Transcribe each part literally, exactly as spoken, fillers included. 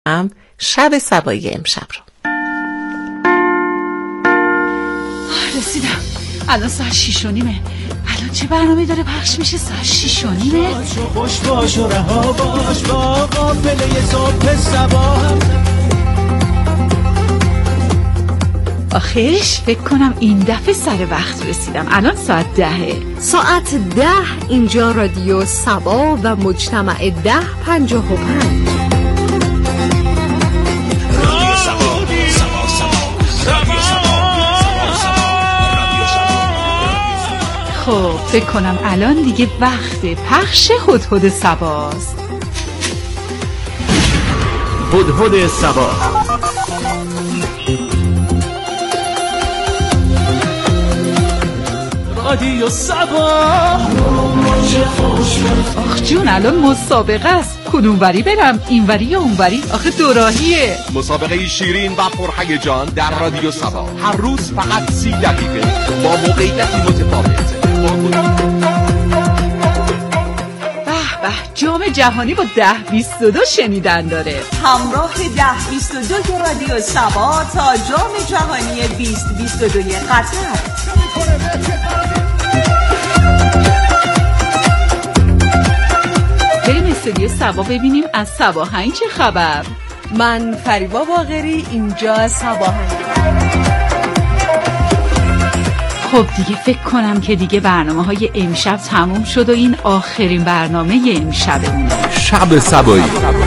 هم شب صبایی امشب رو. رسیدم. الان ساعت شیش و نیمه. الان چه برنامه داره پخش میشه؟ ساعت شیش و نیمه. خوش باش و رها باش با قافله صبح صباح. آخرش فکر کنم این دفعه سر وقت رسیدم. الان ساعت دهه. ساعت ده اینجا رادیو صبا و مجتمع ده پنجاه و پنج. خب فکر کنم الان دیگه وقت پخش هدهد صباست. هدهد صبا. رادیو صبا. آخ جون الان مسابقه است. کدوموری برم؟ اینوری یا اونوری؟ آخه دوراهیه. مسابقه شیرین و پرهیجان در رادیو صبا. هر روز فقط سی دقیقه با موقعیتی متفاوت. به به جام جهانی با ده بیست و دو شنیدن داره. همراه ده بیست و دو رادیو صبا تا جام جهانی بیست بیست و دو قطر. بریم استودیو صبا ببینیم از صباهنگ چه خبر. من فریبا باقری، اینجا صباهنگ. خب دیگه فکر کنم که دیگه برنامه های امشب تموم شد و این آخرین برنامه امشبمونه. شب صبایی.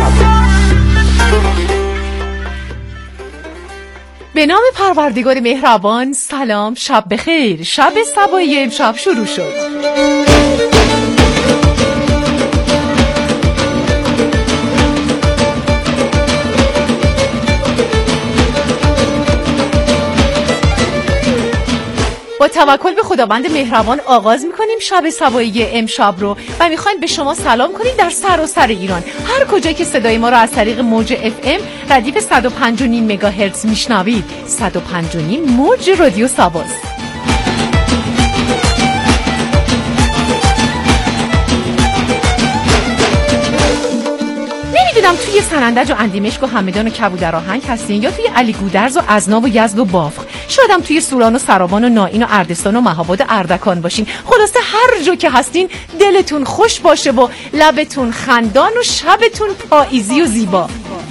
به نام پروردگار مهربان. سلام، شب بخیر. شب صبایی امشب شروع شد. با توکل به خداوند مهربان آغاز میکنیم شب صبایی امشب رو و میخوایم به شما سلام کنیم در سراسر ایران، هر کجا که صدای ما رو از طریق موج اف ام ردیف صد و پنج و نیم مگاهرتز میشنوید. صد و پنج و نیم موج رادیو صباست. نمیدونم توی سنندج و اندیمشک و همدان و کبودر آهنگ هستین یا توی علی گودرز و ازناب و یزد و بافق، شاید هم توی سوران و سرابان و نائین و اردستان و مهاباد اردکان باشین. خلاصه هر جا که هستین دلتون خوش باشه و لبتون خندان و شبتون پاییزی و زیبا.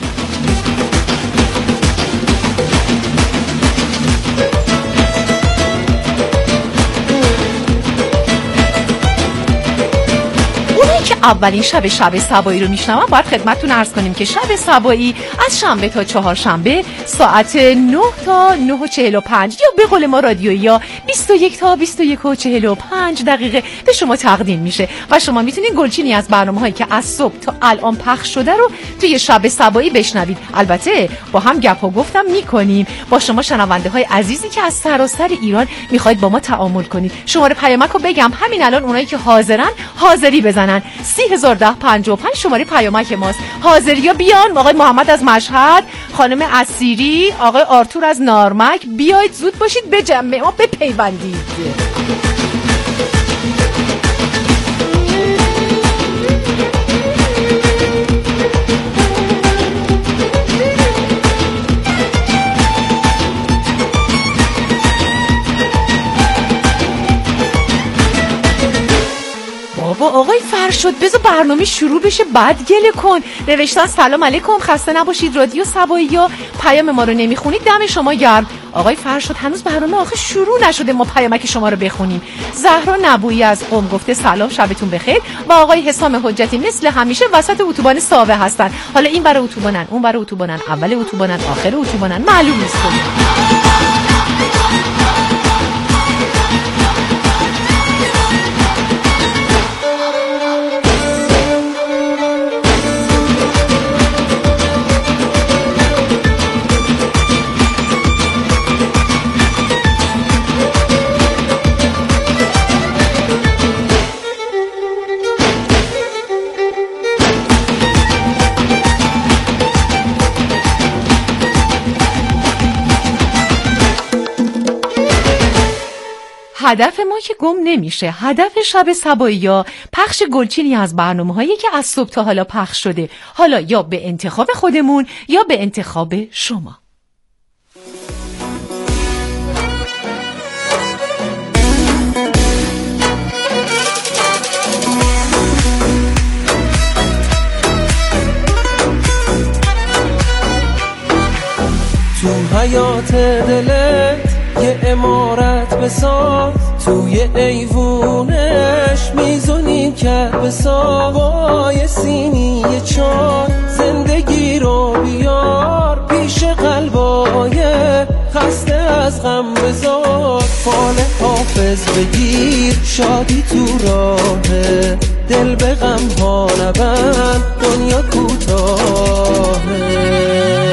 اولین شب شب صبایی رو میشنوم باید خدمتتون عرض کنیم که شب صبایی از شنبه تا چهارشنبه ساعت نه تا نه و چهل و پنج یا به قول ما رادیویی یا بیست و یک تا بیست و یک و چهل و پنج دقیقه به شما تقدیم میشه و شما میتونید گلچینی از برنامه‌هایی که از صبح تا الان پخش شده رو توی شب صبایی بشنوید. البته با هم گپ و گفتم میکنیم با شما شنونده های عزیزی که از سراسر ایران میخواید با ما تعامل کنید. شماره پیامک رو بگم، همین الان اونایی که حاضرن حاضری بزنن. سی هزار ده پنجاه و پنج شماره پیامک ماست. حاضریا بیان. آقای محمد از مشهد، خانم اسیری، آقای آرتور از نارمک، بیاید زود باشید به جمع ما بپیوندید. بابا آقای فرشاد بذار برنامه شروع بشه بعد گله کن. نوشتن سلام علیکم، خسته نباشید رادیو صبایی ها پیام ما رو نمیخونید، دم شما گرم. آقای فرشاد هنوز برنامه آخه شروع نشده ما پیامک شما رو بخونیم. زهرا نبویی از قم گفته سلام شبتون بخیر و آقای حسام حجتی مثل همیشه وسط اتوبان ساوه هستن. حالا این برای اتوبانن، اون برای اتوبانن، اول اتوبانن، آخر اتوبانن، معلوم نیست. هدف ما که گم نمیشه. هدف شب صبایی ها پخش گلچینی از برنامه هایی که از صبح تا حالا پخش شده، حالا یا به انتخاب خودمون یا به انتخاب شما. تو حیات دلت یه عمارت بساز، توی ایوونش میزونی که بساز، با یه سینی چای زندگی رو بیار پیش قلبای خسته از غم بذار، فال حافظ بگیر شادی تو راهه، دل به غم ها نبند دنیا کوتاهه.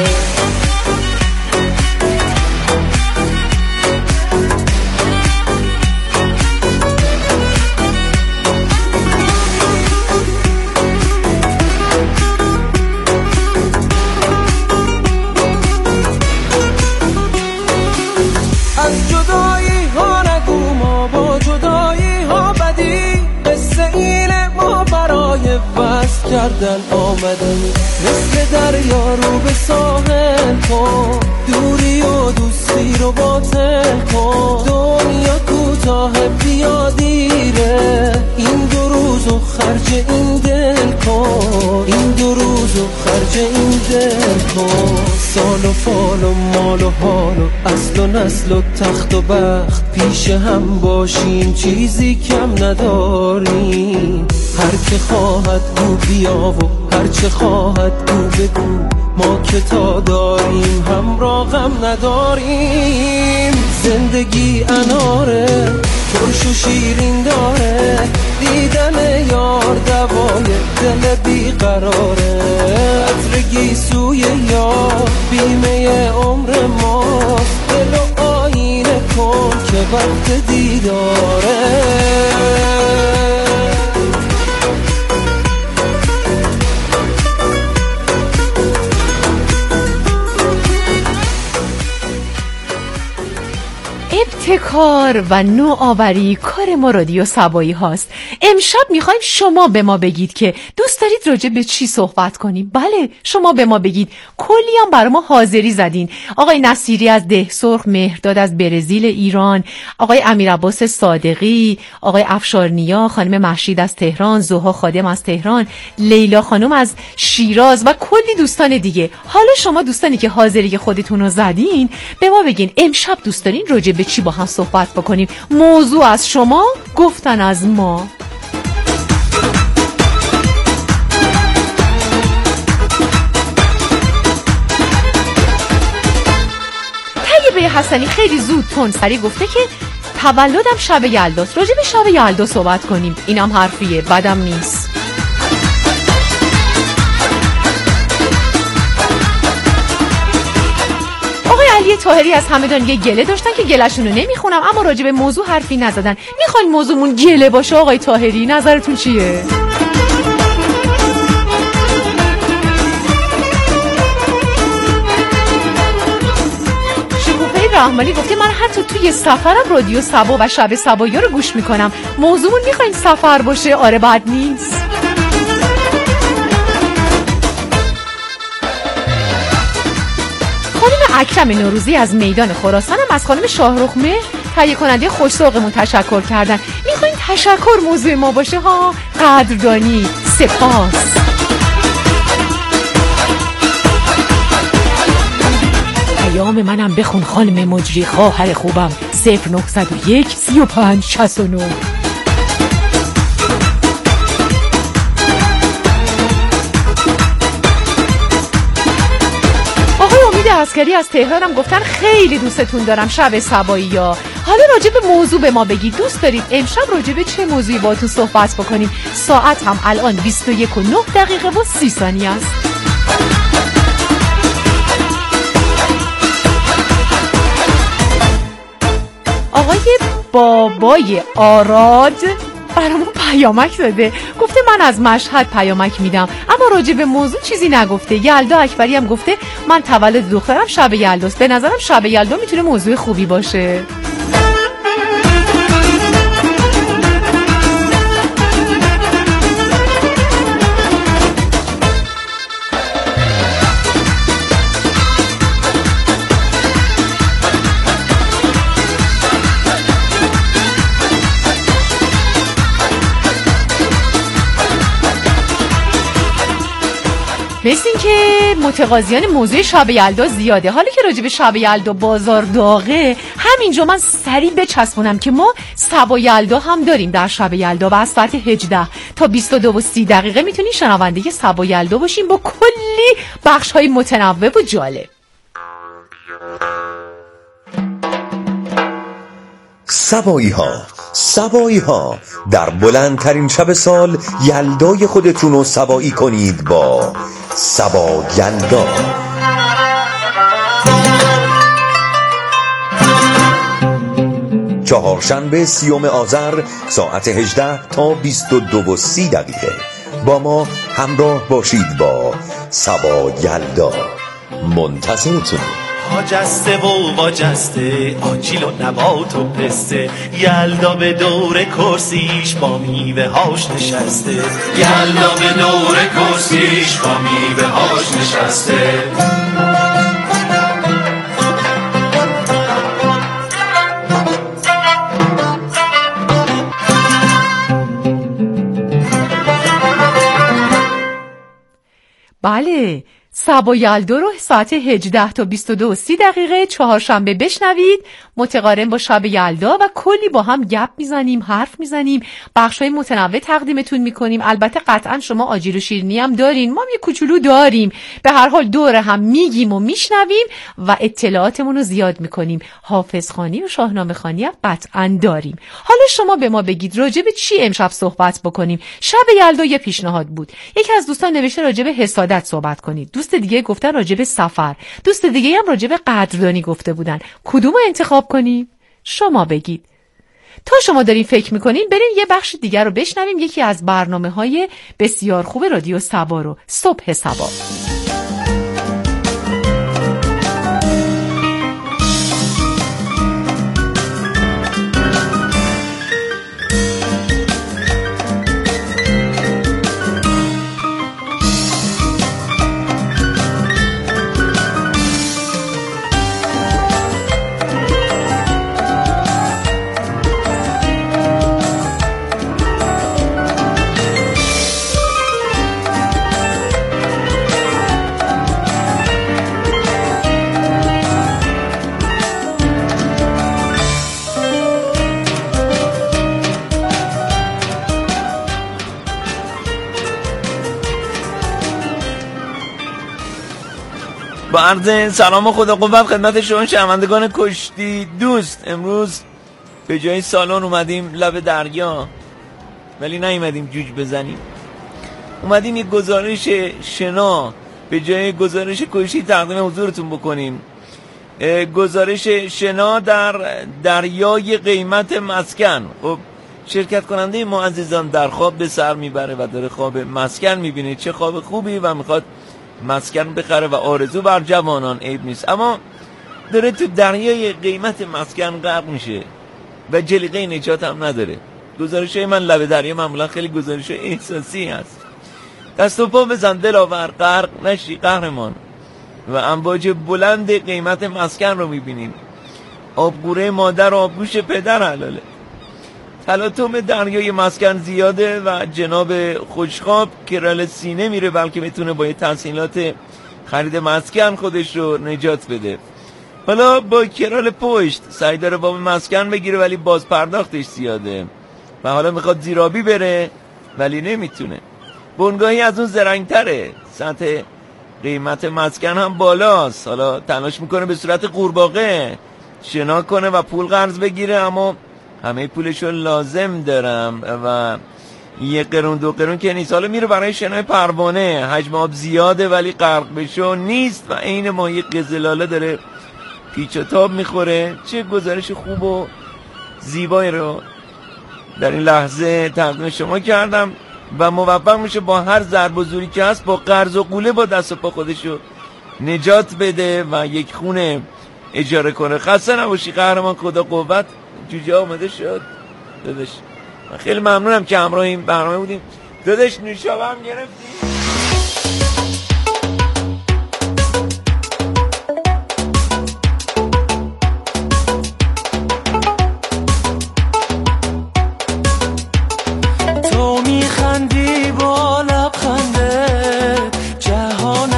کردن آمدن مثل دریا رو به ساحل کن، دوری و دوستی رو باطل کن، دنیا کوتاه بیا دیره، این دو روزو خرج این دل کن، این دو روزو خرج این دل کن، سال و فال و مال و حال و اصل و نسل و تخت و بخت پیش هم باشیم چیزی کم نداریم، هر که خواهد گو بیا و هر چه خواهد گو بگو، ما که تا داریم همراه غم نداریم، زندگی اناره ترش و شیرین داره، دیدن یار دوای دل بیقراره، عطر گیسوی یار بیمه عمر ماست، دل و آینه کن که وقت دیداره. ابتکار و نوآوری کار ما رادیو صبایی هاست. امشب میخوایم شما به ما بگید که دوست دارید راجع به چی صحبت کنیم. بله شما به ما بگید. کلی هم برای ما حاضری زدین. آقای نصیری از دهسرخ، مهرداد از برزیل ایران، آقای امیرعباس صادقی، آقای افشارنیا، خانم مهشید از تهران، زوها خادم از تهران، لیلا خانم از شیراز و کلی دوستان دیگه. حالا شما دوستانی که حاضری خودتون رو زدین به ما بگین امشب دوست دارین راجع به چی با هم صحبت بکنیم. موضوع از شما، گفتن از ما. طیبه حسنی خیلی زود تندسری گفته که تولدم شب یلداست، راجع به شب یلدا صحبت کنیم. اینم حرفیه، بدم نیست. علی طاهری از همدان یه گله داشتن که گله‌شون رو نمیخونم، اما راجع به موضوع حرفی نزدن. میخواین موضوعمون گله باشه آقای طاهری؟ نظرتون چیه؟ شکوفه رحمانی گفته من حتی توی سفرم رادیو صبا و شب صبایی رو گوش میکنم. موضوعمون میخواین سفر باشه؟ آره بد نیست. اکرم نوروزی از میدان خراسان هم از خانم شاهرخ مهر تهیه کننده خوش‌ذوقمون تشکر کردن. میخواین تشکر موضوع ما باشه ها؟ قدردانی، سپاس. پیام منم بخون خانم مجری خواهر خوبم. صفر نهصد و یک سی و پنج شصت و نه. عسکری از تهرانم گفتن خیلی دوستتون دارم شب صبایی ها. حالا راجع به موضوع به ما بگید. دوست دارید امشب راجع به چه موضوعی باهاتون صحبت بکنیم؟ ساعت هم الان بیست و یک و نه دقیقه و سی ثانیه است. آقای بابای آراد برامون پیامک داده، گفته من از مشهد پیامک میدم اما راجع به موضوع چیزی نگفته. یلدا اکبری هم گفته من تولد دخترم شب یلداست، به نظرم شب یلدا میتونه موضوع خوبی باشه. مثل این که متقاضیان موضوع شب یلدا زیاده. حالا که راجع به شب یلدا بازار داغه، همینجا من سریع بچسبونم که ما سبا یلدا هم داریم در شب یلدا و از ساعت هجده تا بیست و دو و سی دقیقه میتونین شنونده سبا یلدا باشین با کلی بخش های متنوع و جالب. سبایی ها سبایی ها در بلندترین شب سال یلدای خودتون رو سبایی کنید با سبا یلدا. چهارشنبه سیوم آذر ساعت هجده تا بیست و دو و سی دقیقه با ما همراه باشید با سبا یلدا. منتظرتون. آجسته و واجسته آجیل و نبات و پسته، یلدا به دور کرسیش با میوه هاش نشسته، یلدا به دور کرسیش با میوه هاش نشسته. بله، سبا یلدا رو ساعت هجده تا بیست و دو و سی دقیقه چهارشنبه بشنوید، متقارن با شب یلدا و کلی با هم گپ میزنیم، حرف میزنیم، بخشای متنوع تقدیمتون میکنیم. البته قطعا شما آجیل و شیرینی هم دارین، ما هم یه کوچولو داریم. به هر حال دور هم میگیم و میشنویم و اطلاعاتمون رو زیاد میکنیم. حافظ خوانی و شاهنامه خوانی هم قطعا داریم. حالا شما به ما بگید راجع به چی امشب صحبت بکنیم. شب یلدا یه پیشنهاد بود. یکی از دوستان نوشته راجع به حسادت صحبت کنید. دوست دیگه گفتن راجع به سفر، دوست دیگه هم راجع به قدردانی گفته بودن. کدومو انتخاب کنیم؟ شما بگید. تا شما دارین فکر میکنین بریم یه بخش دیگر رو بشنویم، یکی از برنامه‌های بسیار خوب رادیو سبا رو، صبح سبا. با عرض سلام و خدا قوت خدمت شما شنوندگان کشتی دوست. امروز به جای سالن اومدیم لب دریا، ولی نیومدیم جوج بزنیم. اومدیم یک گزارش شنا به جای گزارش کشتی تقدیم حضورتون بکنیم. گزارش شنا در دریای قیمت مسکن. خب شرکت کننده ما عزیزان در خواب به سر میبره و داره خواب مسکن میبینه. چه خواب خوبی و میخواد مسکن بخره و آرزو بر جوانان عیب نیست، اما داره تو دریای قیمت مسکن غرق میشه و جلیقه نجات هم نداره. گزارش های من لب دریا معمولا خیلی گزارش احساسی هست. دست و پا بزن دلاور، غرق نشی قهرمان. و امواج بلند قیمت مسکن رو میبینیم. آبگوره مادر و آبگوش پدر حلاله. تلاطم دریای مسکن زیاده و جناب خوشخواب کرال سینه میره بلکه بتونه با تحصیلات خرید مسکن خودش رو نجات بده. حالا با کرال پشت سعی داره باب مسکن بگیره ولی باز پرداختش زیاده و حالا میخواد زیرابی بره ولی نمیتونه. بنگاهی از اون زرنگتره، سطح قیمت مسکن هم بالاست. حالا تلاش میکنه به صورت قورباغه شنا کنه و پول قرض بگیره، اما همه پولشو لازم دارم و یه قرون دو قرون که نیست. حالا میره برای شنای پروانه، حجم آب زیاده ولی غرق بشو نیست و عین ماهی قزلاله داره پیچ و تاب میخوره. چه گزارش خوب و زیبایی رو در این لحظه تقدیم شما کردم و موفق میشه با هر ضرب و زوری که هست با قرض و قوله با دست و پا خودشو نجات بده و یک خونه اجاره کنه. خسته نباشی قهرمان، خدا قوت. جوجه آمده شد داداش، من خیلی ممنونم که همراه این برنامه بودیم. داداش نوشابه هم گرفتی؟ تو میخندی با لبخنده، جهان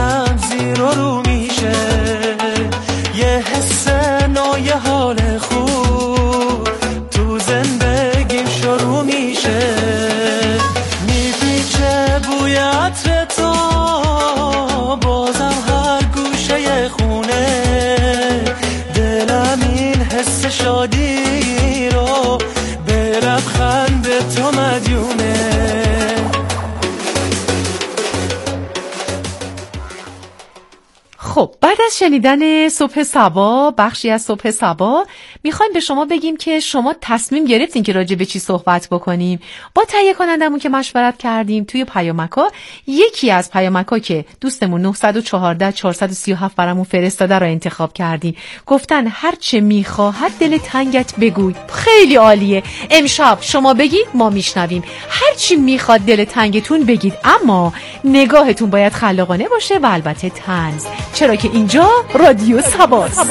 بعد از شنیدن صبح صبا، بخشی از صبح صبا، میخوایم به شما بگیم که شما تصمیم گرفتین که راجع به چی صحبت بکنیم. با تهیه کنندمون که مشورت کردیم توی پیامک‌ها، یکی از پیامک‌ها که دوستمون نه یک چهار چهار سه هفت برامون فرستاده رو انتخاب کردیم. گفتن هر چه میخواهد دل تنگت بگوی. خیلی عالیه. امشب شما بگید، ما میشنویم. هر چی میخواد دل تنگتون بگید، اما نگاهتون باید خلاقانه باشه و البته طنز، چرا که اینجا رادیو سباست.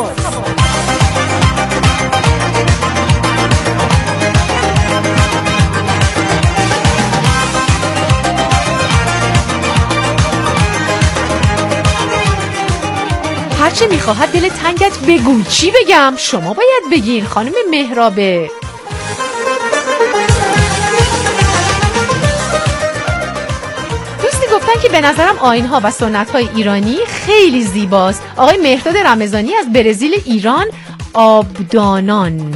هرچه میخواهد دل تنگت بگوی. چی بگم؟ شما باید بگین. خانم مهرابه. دوستی گفتن که به نظرم آیین‌ها و سنت‌های ایرانی خیلی زیباست. آقای مهرداد رمضانی از برزیل ایران، آبدانان.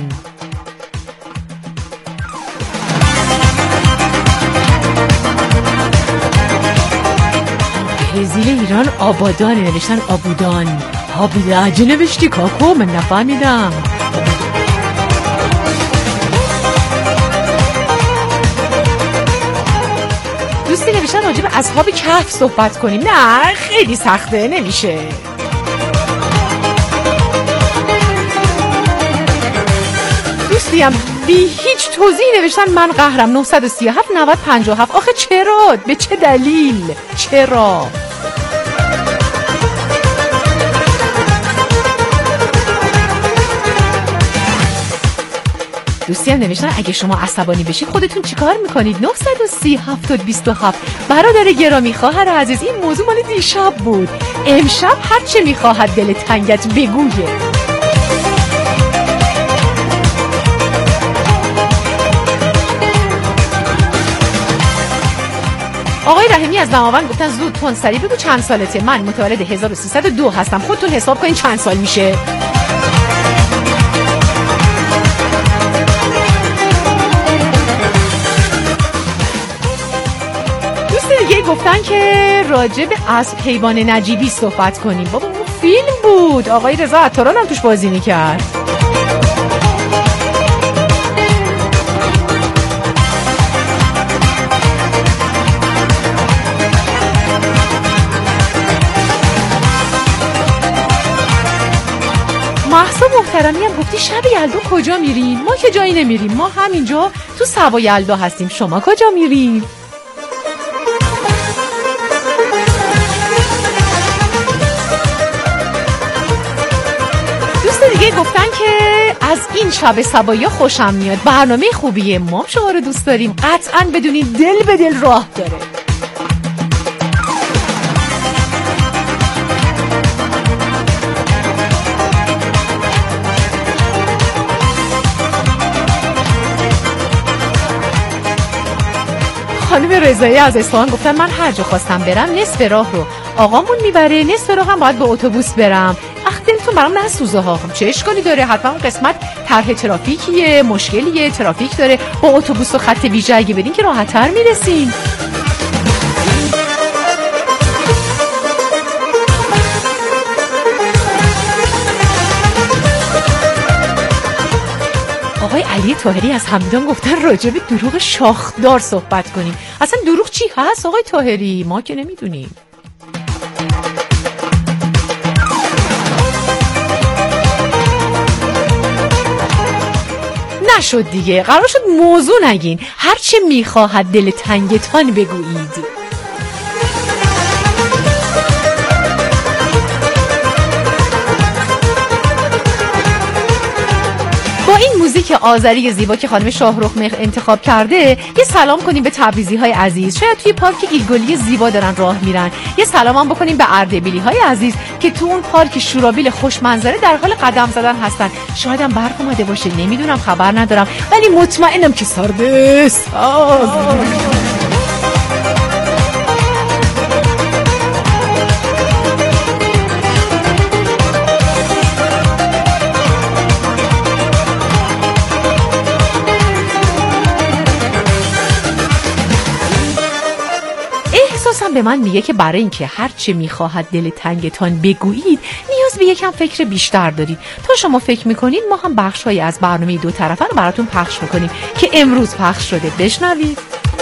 برزیل ایران آبادان نوشتن آبودان. آبیلاجه نوشتی کاکو، من نفهمیدم. دوستی نوشتن راجع به اصحاب کهف صحبت کنیم. نه خیلی سخته، نمیشه. دوستی هم بی هیچ توضیح نوشتن من قهرم. نه سه هفت نود پنجاه و هفت. آخه چرا؟ به چه دلیل؟ چرا؟ دوستی هم نوشتن اگه شما عصبانی بشید خودتون چیکار میکنید؟ نه سه هفت بیست و هفت. برادر گرامی، خواهر عزیز، این موضوع مال دیشب بود. امشب هرچه میخواهد دل تنگت بگویه. آقای رحیمی از دماوند گفتن زود تون سریع بگو چند سالته. من متولد هزار و سیصد و دو هستم. خودتون حساب کنین چند سال میشه. دوست دیگه گفتن که راجع به اسب حیوان نجیبی صحبت کنیم. بابا اون فیلم بود. آقای رضا عطاران هم توش بازی میکرد. محسا محترمی هم گفتی شب یلدا کجا میریم؟ ما که جایی نمیریم، ما همینجا تو سبا یلدا هستیم. شما کجا میریم؟ دوست دیگه گفتن که از این شب سبایا خوشم میاد، برنامه خوبیه، ما شما رو دوست داریم، قطعاً بدونید دل به دل راه داره. خانم رضایی از اصفهان گفتن من هر جا خواستم برم نصف راه رو آقامون میبره، نصف راه هم باید به اتوبوس برم. اخ دلتون برام نسوزه ها. خب چه اشکالی داره؟ حتما اون قسمت طرح ترافیکیه، مشکلیه، ترافیک داره. با اتوبوس و خط ویژه اگه بدین که راحت‌تر میرسین. آقای علی طاهری از همدان گفتن راجع به دروغ شاخدار صحبت کنیم. اصلا دروغ چی هست آقای طاهری؟ ما که نمیدونیم. نشد دیگه، قرار شد موضوع نگین. هرچه میخواهد دل تنگتان بگویید. با این موزیک آذری زیبا که خانم شاهرخ مهر انتخاب کرده، یه سلام کنیم به تبریزی های عزیز، شاید توی پارک ایلگلی زیبا دارن راه میرن. یه سلام هم بکنیم به اردبیلی های عزیز که تو اون پارک شورابیل خوش منظره در حال قدم زدن هستن. شاید هم برق اومده باشه، نمیدونم، خبر ندارم، ولی مطمئنم که سرده ساز. احساسم به من میگه که برای اینکه هر چه میخواهد دل تنگتان بگویید جزو یکم فکر بیشتر دارید. تا شما فکر میکنید ما هم بخش‌هایی از برنامه دو طرفه رو براتون پخش میکنیم که امروز پخش شده. بشنوید.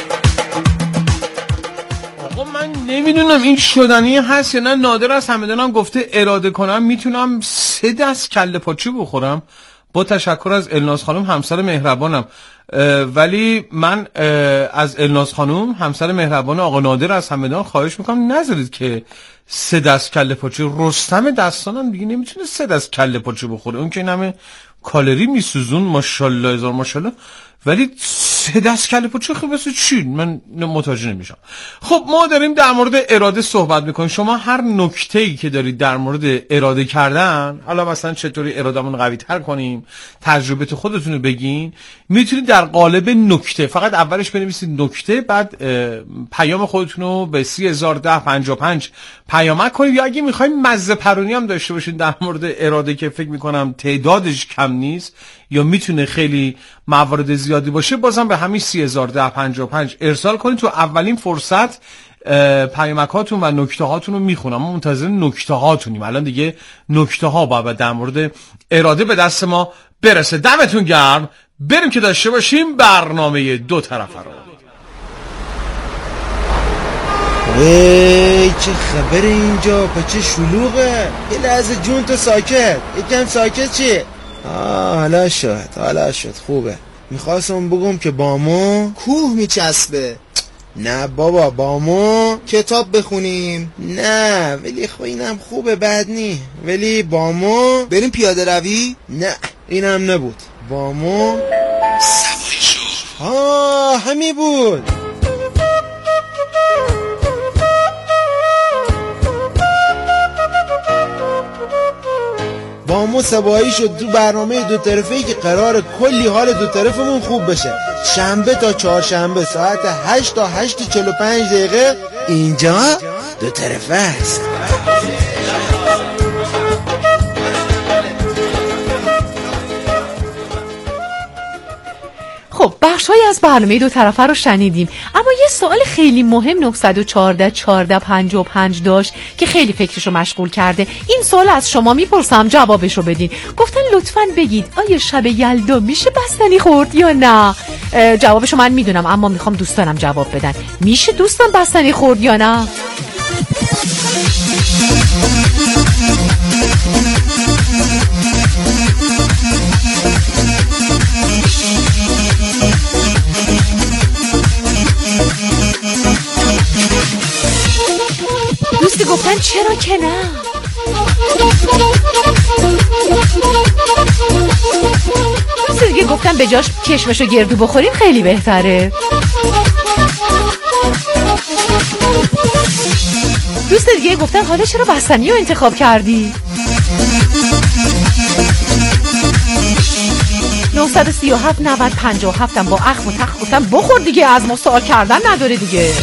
آقا من نمیدونم این شدنی هست یا نه. نادر از همدانم گفته اراده کنم میتونم سه دست کله پاچه بخورم. با تشکر از الناز خانم همسر مهربانم. ولی من از الناز خانم همسر مهربان آقا نادر از همدان خواهش میکنم نذارید که سه دست کله پاچه. رستم دستانم دیگه نمیتونه سه دست کله پاچه بخوره. اون که این همه کالری میسوزون ماشاءالله هزار ماشاءالله. ولی سه دست کله پاچه خب واسه چی؟ من متوجه نمیشم. خب ما داریم در مورد اراده صحبت میکنیم. شما هر نکته‌ای که دارید در مورد اراده کردن، حالا مثلا چطوری ارادهمون قوی تر کنیم، تجربه خودتون رو بگین، میتونید در قالب نکته فقط اولش بنویسید نکته، بعد پیام خودتون رو به سی هزار ده پنجاه و پنج پیامک کنید. یا اگه میخوایم مزه پرونی هم داشته باشید در مورد اراده که فکر میکنم تعدادش کم نیست یا میتونه خیلی موارد زیادی باشه، بازم به همین سی هزار ده پنجاه و پنج ارسال کنید. تو اولین فرصت پیامکاتون و نکته هاتون رو میخونم. ما منتظر نکته هاتونیم. الان دیگه نکته ها باید در مورد اراده به دست ما برسه. دمتون گرم. بریم که داشته باشیم برنامه دو طرفه رو. وی چه خبر اینجا؟ پچه شلوغه. یه لحظه جون تو ساکت. یکم ساکت چی؟ آه حالا شد حالا شد خوبه. میخواستم بگم که بامو کوه میچسبه. نه بابا بامو کتاب بخونیم. نه ولی خب اینم خوبه بد نی. ولی بامو بریم پیاده روی. نه اینم نبود. بامو سواری شو. ها همی بود. بامو سبایی شد تو برنامه دو طرفه‌ای که قرار کلی حال دو طرفمون خوب بشه. شنبه تا چهارشنبه ساعت هشت تا هشت و چهل و پنج دقیقه اینجا دو طرفه است. خب بخش‌هایی از برنامه دو طرفه رو شنیدیم، اما یه سوال خیلی مهم نه یک چهار چهارده پنجاه و پنج داشت که خیلی فکرشو مشغول کرده. این سوال از شما میپرسم جوابشو بدین. گفتن لطفاً بگید آیا شب یلدا میشه بستنی خورد یا نه؟ جوابشو من میدونم اما میخوام دوستانم جواب بدن. میشه دوستان بستنی خورد یا نه؟ دوستی گفتن چرا که نه. دوستی دیگه گفتن به جاش کشمشو گردو بخوریم خیلی بهتره. دوست دیگه گفتن حالا چرا بستنی رو انتخاب کردی؟ نه سه هفت نود پنجاه و هفت هم با اخم و تخت گفتن بخور دیگه، از ما سوال کردن نداره دیگه.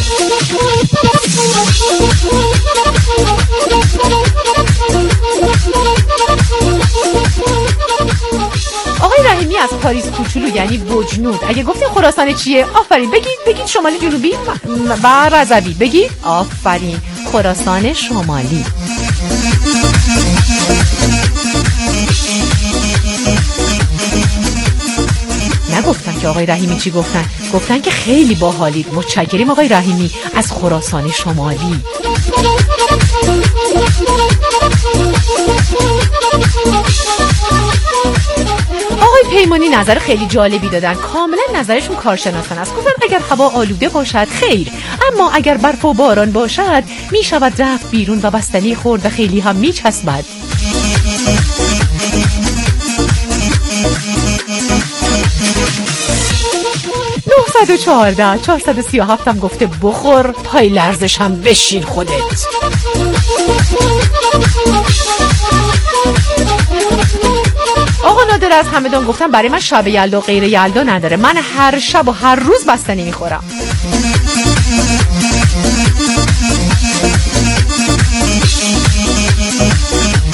آقای رحیمی از پاریس کوچولو یعنی بجنود اگه گفتین خراسان چیه؟ آفرین. بگید بگید شمالی جنوبی و رضوی. بگید آفرین خراسان شمالی. نگفتن که آقای رحیمی چی گفتن؟ گفتن که خیلی باحالید. متشکریم آقای رحیمی از خراسان شمالی. آقای پیمانی نظر خیلی جالبی دادن. کاملا نظرشون کارشناسان است. گفتن اگر هوا آلوده باشد خیر، اما اگر برف و باران باشد می شود رفت بیرون و بستنی خورد و خیلی هم می چسبد. نه چهارده چهارصد و سی و هفت هم گفته بخور پای لرزش هم بشین خودت. آقا نادر از همدان گفتن برای من شب یلدا غیر یلدا نداره، من هر شب و هر روز بستنی میخورم.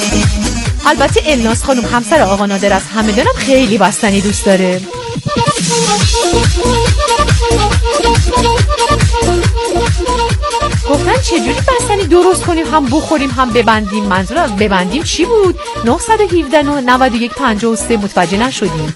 البته الناس خانم همسر آقا نادر از همدانم خیلی بستنی دوست داره. گفتن چجوری بستنی درست کنیم هم بخوریم هم ببندیم. منظور از ببندیم چی بود؟ نه یک هفت نه یک پنج سه متوجه نشدیم.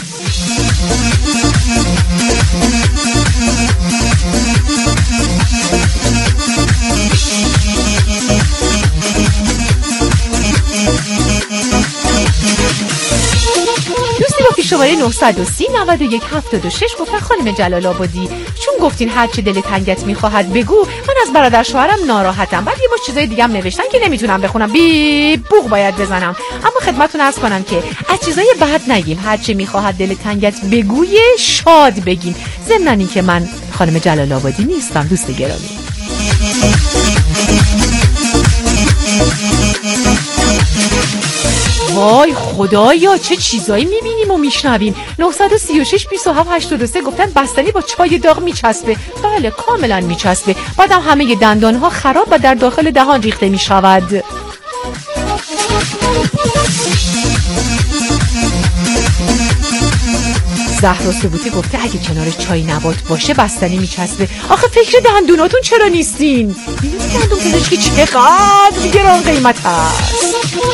دوستی با پیش‌شماره نه سه صفر نه یک هفت شش گفتن خانم جلال آبادی چون گفتین هر چی دل تنگت میخواهد بگو، من از برادر شوهرم ناراحتم. بعد یه مش چیزای دیگه هم نوشتن که نمیتونم بخونم، بی بوق باید بزنم. اما خدمتتون عرض کنم که از چیزای بد نگیم، هر چی میخواهد دل تنگت بگوی شاد بگیم. ضمن این که من خانم جلال آبادی نیستم دوست گرامی. وای خدایا چه چیزایی میبینیم و میشنویم. نه سه شش دو هفت هشت سه گفتن بستنی با چای داغ میچسبه. بله کاملا میچسبه. بعدم همه دندانها خراب و در داخل دهان ریخته میشود. زهرا ثبوتی گفته اگه کنار چای نبات باشه بستنی میچسبه. آخه فکر دندوناتون چرا نیستین؟ میدونی دندون پزشکی چقدر گران قیمت هست.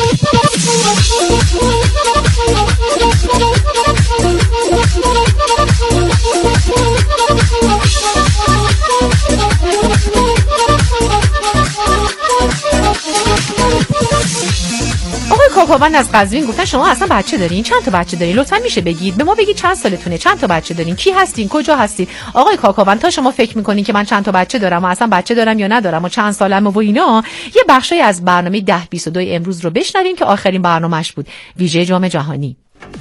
آقای کاکاوند از قزوین گفتن شما اصلا بچه دارین؟ چند تا بچه دارین؟ لطفا میشه بگید به ما، بگید چند سالتونه، چند تا بچه دارین، کی هستین، کجا هستین؟ آقای کاکاوند تا شما فکر میکنین که من چند تا بچه دارم و اصلا بچه دارم یا ندارم و چند سالمه و اینا، یه بخشی از برنامه ده بیست و دو امروز رو بشنویم که آخرین برنامه‌اش بود، ویژه جام جهانی.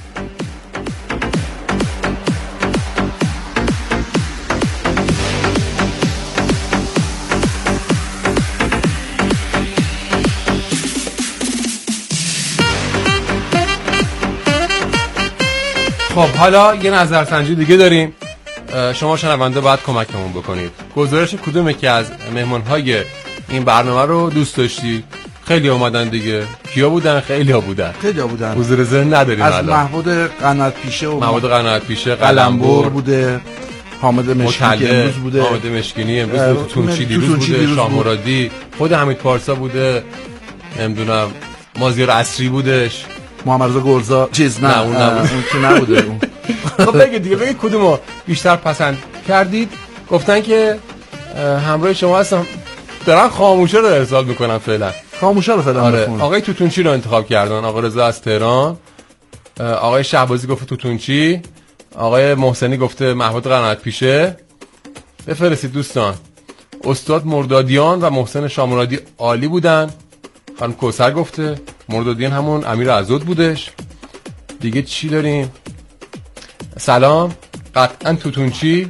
خب حالا یه نظرسنجی دیگه داریم. شما شنونده باید کمکمون بکنید. گزارش کدوم یکی از مهمان‌های این برنامه رو دوست داشتی؟ خیلی اومدن دیگه. کیا بودن؟ خیلی ها بودن. خیلی ها بودن. حضور ذهن نداریم از الان. محمود قناعت پیشه و محمود قناعت پیشه، قلمبر بوده، حامد مشکینی امروز بوده، حامد مشکینی امروز تونچی دیروز بوده، شاه مرادی، خود حمید پارسا بوده، نمیدونم مازیار عصری بودش، محمد رضا گلزار چیز نه اون نبود، اون که نبوده اون. خب بگید دیگه، بگید کدومو بیشتر پسند کردید. گفتن که همراه شما هستم، دارن خاموشه رو ارسال میکنن فعلا. خاموشه رو فعلا آره. آقای توتونچی رو انتخاب کردن، آقای رضا از تهران، آقای شهبازی گفت توتونچی، آقای محسنی گفته محمود قناعت پیشه. بفرستید دوستان. استاد مردادیان و محسن شامرادی عالی بودن. خانم کوثر گفته مردادیان همون امیر عزود بودش. دیگه چی داریم؟ سلام قطعا توتونچی.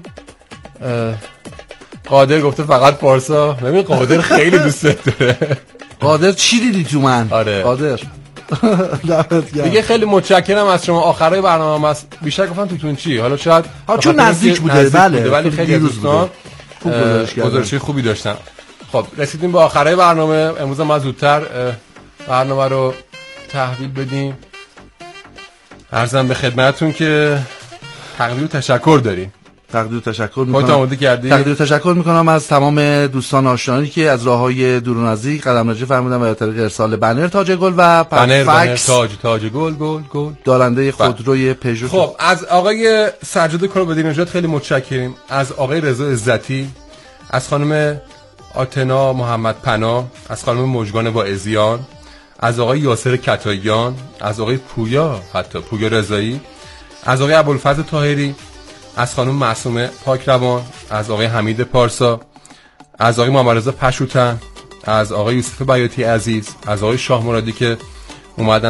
قادر گفته فقط پارسا. ببین قادر خیلی دوست داره. قادر چی دیدی تو من؟ آره قادر دیگه خیلی متشکرم از شما. آخرای برنامه است بیشتر گفتن توتونچی، حالا شاید ها چون نزدیک بوده. نزدیک بله بوده. ولی خیلی دوستان گزارش خوبی داشتن. خب رسیدیم به آخرای برنامه. امروز ما زودتر برنامه رو تحویل بدیم. عرضم به خدمتتون که تقدیر و تشکر داریم. تقدیر و تشکر میکنم. آماده کردی؟ تقدیر و تشکر میکنم از تمام دوستان آشنایی که از راههای دور و نزدیک قدم رنجه فرمودن و از طریق ارسال بنر تاج گل و بنر بنر تاج تاج گل گل گل دارنده خودروی پژو. خب از آقای سجاد کلابدی نژاد خیلی متشکریم، از آقای رضا عزتی، از خانم آتنا محمد پناه، از خانم مژگان با ازیان، از آقای یاسر کتاییان، از آقای پویا حتی پویا رضایی، از آقای ابوالفضل طاهری، از خانم معصومه پاکروان، از آقای حمید پارسا، از آقای محمد رضا پشوتن، از آقای یوسف بیاتی عزیز، از آقای شاه مرادی که اومدن